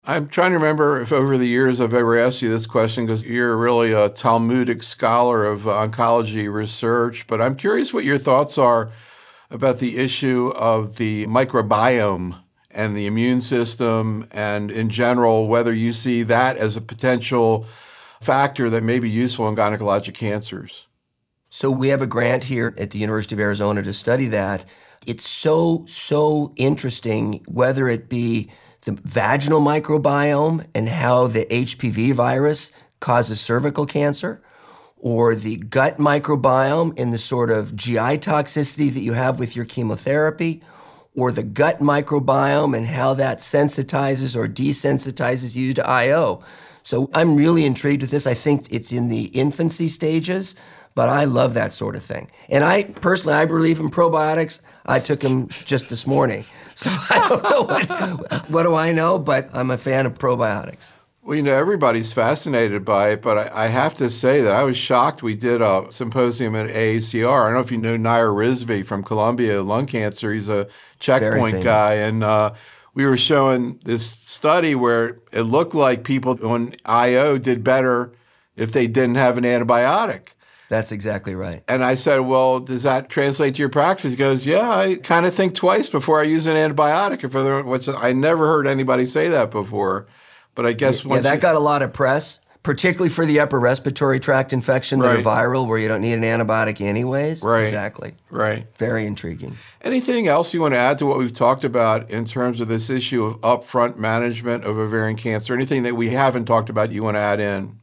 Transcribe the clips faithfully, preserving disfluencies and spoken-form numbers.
I'm trying to remember if over the years I've ever asked you this question because you're really a Talmudic scholar of oncology research, but I'm curious what your thoughts are about the issue of the microbiome and the immune system and in general, whether you see that as a potential factor that may be useful in gynecologic cancers. So we have a grant here at the University of Arizona to study that. It's so, so interesting, whether it be the vaginal microbiome and how the H P V virus causes cervical cancer, or the gut microbiome and the sort of G I toxicity that you have with your chemotherapy, or the gut microbiome and how that sensitizes or desensitizes you to I O. So I'm really intrigued with this. I think it's in the infancy stages, but I love that sort of thing. And I, personally, I believe in probiotics. I took them just this morning. So I don't know what, what do I know, but I'm a fan of probiotics. Well, you know, everybody's fascinated by it, but I, I have to say that I was shocked. We did a symposium at A A C R. I don't know if you know Nair Rizvi from Columbia, lung cancer. He's a checkpoint guy. And uh, we were showing this study where it looked like people on I O did better if they didn't have an antibiotic. That's exactly right. And I said, well, does that translate to your practice? He goes, yeah, I kind of think twice before I use an antibiotic. If other, which I never heard anybody say that before. But I guess yeah, once that you, got a lot of press, particularly for the upper respiratory tract infection that right. are viral, where you don't need an antibiotic anyways. Right. Exactly. Right. Very intriguing. Anything else you want to add to what we've talked about in terms of this issue of upfront management of ovarian cancer? Anything that we haven't talked about you want to add in?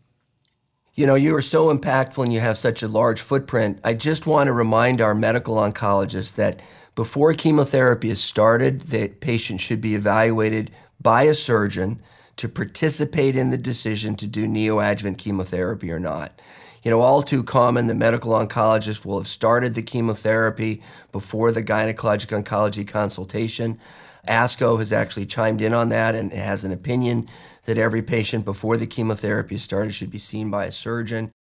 You know, you are so impactful and you have such a large footprint. I just want to remind our medical oncologists that before chemotherapy is started, the patient should be evaluated by a surgeon to participate in the decision to do neoadjuvant chemotherapy or not. You know, all too common, the medical oncologist will have started the chemotherapy before the gynecologic oncology consultation. ASCO has actually chimed in on that and has an opinion that every patient before the chemotherapy is started should be seen by a surgeon.